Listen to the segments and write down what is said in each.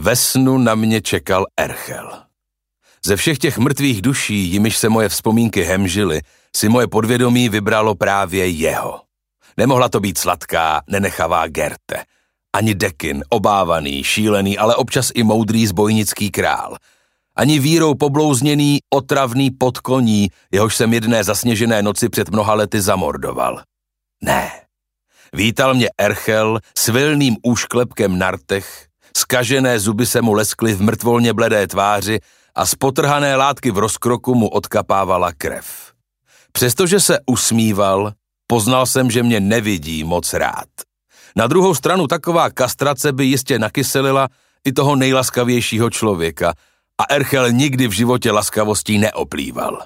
Ve snu na mě čekal Erchel. Ze všech těch mrtvých duší, jimiž se moje vzpomínky hemžily, si moje podvědomí vybralo právě jeho. Nemohla to být sladká, nenechavá Gerte. Ani Dekin, obávaný, šílený, ale občas i moudrý zbojnický král. Ani vírou poblouzněný, otravný podkoní, jehož jsem jedné zasněžené noci před mnoha lety zamordoval. Ne. Vítal mě Erchel s vilným úšklepkem na rtech, zkažené zuby se mu leskly v mrtvolně bledé tváři a z potrhané látky v rozkroku mu odkapávala krev. Přestože se usmíval, poznal jsem, že mě nevidí moc rád. Na druhou stranu taková kastrace by jistě nakyselila i toho nejlaskavějšího člověka a Erchel nikdy v životě laskavostí neoplýval.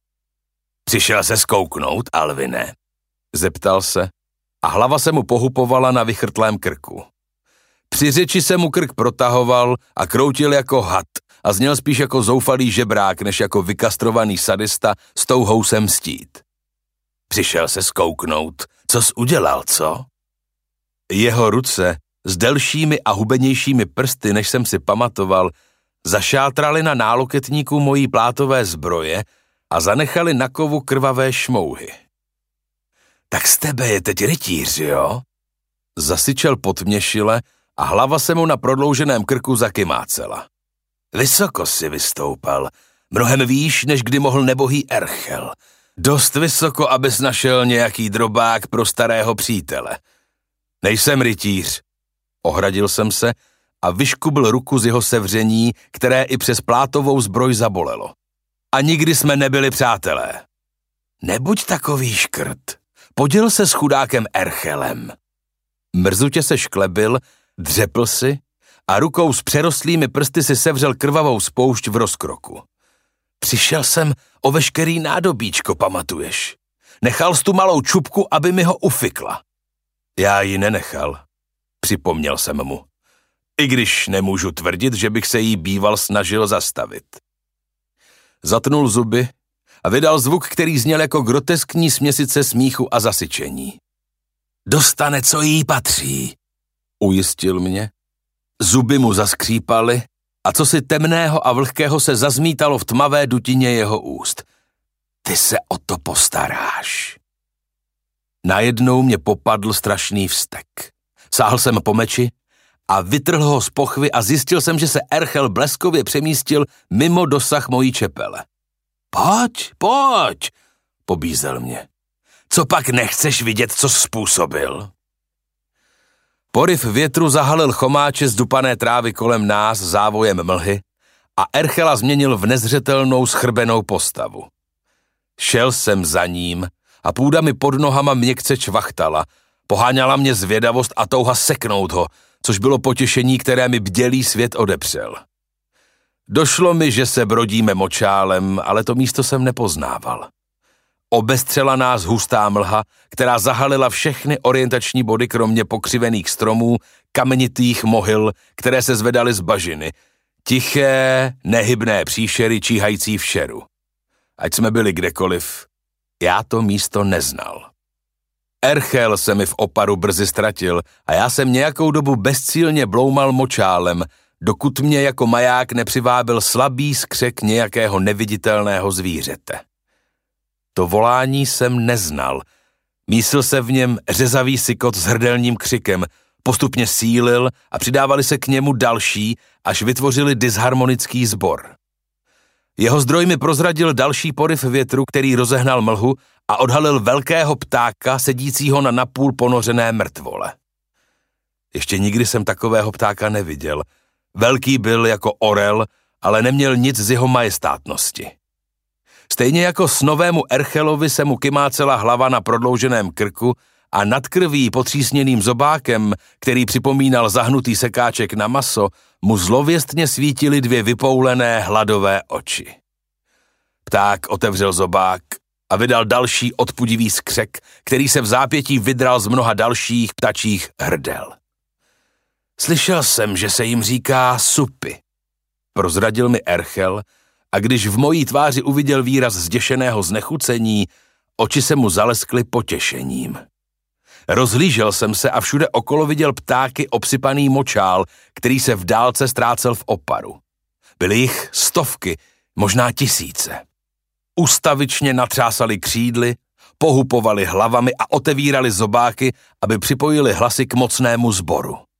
Přišel se zkouknout, Alvine? Zeptal se a hlava se mu pohupovala na vychrtlém krku. Při řeči se mu krk protahoval a kroutil jako had a zněl spíš jako zoufalý žebrák, než jako vykastrovaný sadista s touhou se mstít. Přišel se zkouknout, co jsi udělal, co? Jeho ruce s delšími a hubenějšími prsty, než jsem si pamatoval, zašátrali na náloketníku mojí plátové zbroje a zanechali na kovu krvavé šmouhy. Tak z tebe je teď rytíř, jo? Zasyčel potměšile a hlava se mu na prodlouženém krku zakymácela. Vysoko si vystoupal, mnohem výš, než kdy mohl nebohý Erchel. Dost vysoko, abys našel nějaký drobák pro starého přítele. Nejsem rytíř, ohradil jsem se a vyškubl ruku z jeho sevření, které i přes plátovou zbroj zabolelo. A nikdy jsme nebyli přátelé. Nebuď takový škrt, poděl se s chudákem Erchelem. Mrzutě se šklebil, dřepl si a rukou s přerostlými prsty si sevřel krvavou spoušť v rozkroku. Přišel jsem o veškerý nádobíčko, pamatuješ? Nechal jsi tu malou čupku, aby mi ho ufikla. Já ji nenechal, připomněl jsem mu. I když nemůžu tvrdit, že bych se jí býval snažil zastavit. Zatnul zuby a vydal zvuk, který zněl jako groteskní směsice smíchu a zasyčení. Dostane, co jí patří, ujistil mě. Zuby mu zaskřípaly a cosi temného a vlhkého se zazmítalo v tmavé dutině jeho úst. Ty se o to postaráš. Najednou mě popadl strašný vztek. Sáhl jsem po meči a vytrhl ho z pochvy a zjistil jsem, že se Erchel bleskově přemístil mimo dosah mojí čepele. Pojď, pobízel mě. Co pak nechceš vidět, co způsobil? Poryv větru zahalil chomáče z dupané trávy kolem nás závojem mlhy a Erchela změnil v nezřetelnou schrbenou postavu. Šel jsem za ním a půda mi pod nohama měkce čvachtala, poháněla mě zvědavost a touha seknout ho, což bylo potěšení, které mi bdělý svět odepřel. Došlo mi, že se brodíme močálem, ale to místo jsem nepoznával. Obestřela nás hustá mlha, která zahalila všechny orientační body kromě pokřivených stromů, kamenitých mohyl, které se zvedaly z bažiny, tiché, nehybné příšery číhající v šeru. Ať jsme byli kdekoliv, já to místo neznal. Erchel se mi v oparu brzy ztratil a já jsem nějakou dobu bezcílně bloumal močálem, dokud mě jako maják nepřivábil slabý skřek nějakého neviditelného zvířete. To volání jsem neznal. Mísil se v něm řezavý sykot s hrdelním křikem, postupně sílil a přidávali se k němu další, až vytvořili disharmonický sbor. Jeho zdroj mi prozradil další poryv větru, který rozehnal mlhu a odhalil velkého ptáka sedícího na napůl ponořené mrtvole. Ještě nikdy jsem takového ptáka neviděl. Velký byl jako orel, ale neměl nic z jeho majestátnosti. Stejně jako snovému Erchelovi se mu kymácela hlava na prodlouženém krku a nad krví potřísněným zobákem, který připomínal zahnutý sekáček na maso, mu zlověstně svítily dvě vypoulené hladové oči. Pták otevřel zobák a vydal další odpudivý skřek, který se v zápětí vydral z mnoha dalších ptačích hrdel. Slyšel jsem, že se jim říká supy, prozradil mi Erchel, a když v mojí tváři uviděl výraz zděšeného znechucení, oči se mu zaleskly potěšením. Rozhlížel jsem se a všude okolo viděl ptáky obsypaný močál, který se v dálce ztrácel v oparu. Byly jich stovky, možná tisíce. Ustavičně natřásali křídly, pohupovali hlavami a otevírali zobáky, aby připojili hlasy k mocnému sboru.